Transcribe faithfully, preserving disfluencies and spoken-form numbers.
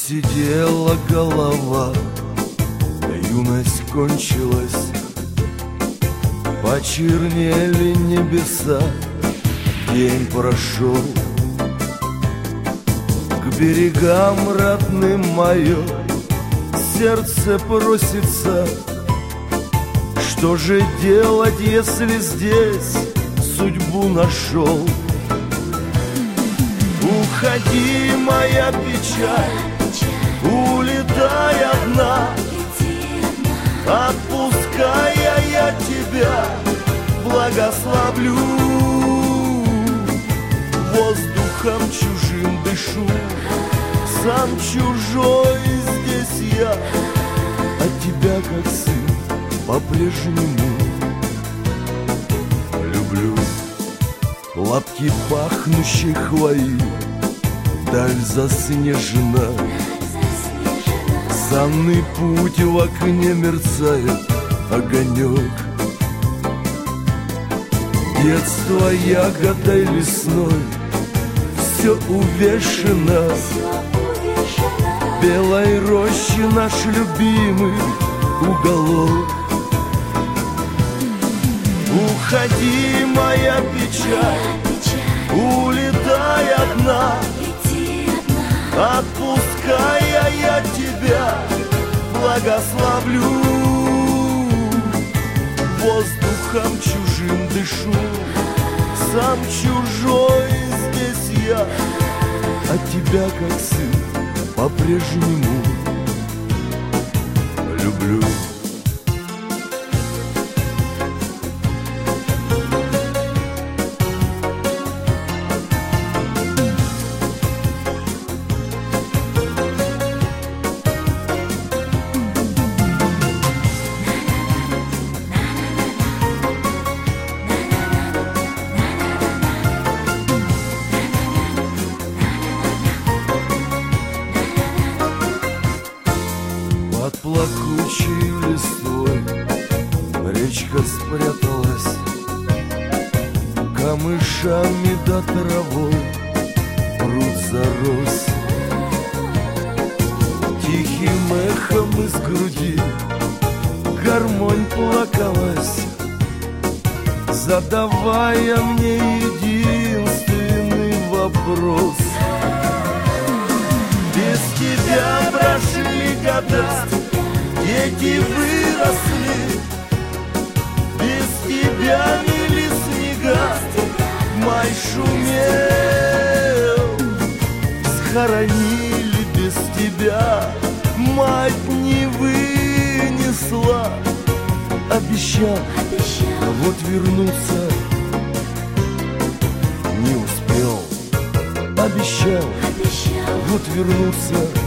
посидела голова, юность кончилась, почернели небеса, день прошел. К берегам родным мое сердце просится. Что же делать, если здесь судьбу нашел? Уходи, моя печаль, улетай одна, отпуская я тебя, благословлю. Воздухом чужим дышу, сам чужой здесь я, а тебя как сын по-прежнему люблю. Лапки пахнущей хвои, даль заснежена, санный путь в окне мерцает огонек. Детство ягодой лесной все увешано, белой рощи наш любимый уголок. Уходи, моя печаль, улетай одна, отпуская я тебя, благословлю. Воздухом чужим дышу, сам чужой здесь я, а тебя как сын по-прежнему люблю. Под плакучей листвой речка спряталась, камышами да травой пруд зарос. Тихим эхом из груди гармонь плакалась, задавая мне единственный вопрос. Без тебя прошли года, дети выросли, без тебя мели снега, май шумел. Схоронили без тебя, мать не вынесла. Обещал, а вот вернуться не успел. Обещал, вот вернуться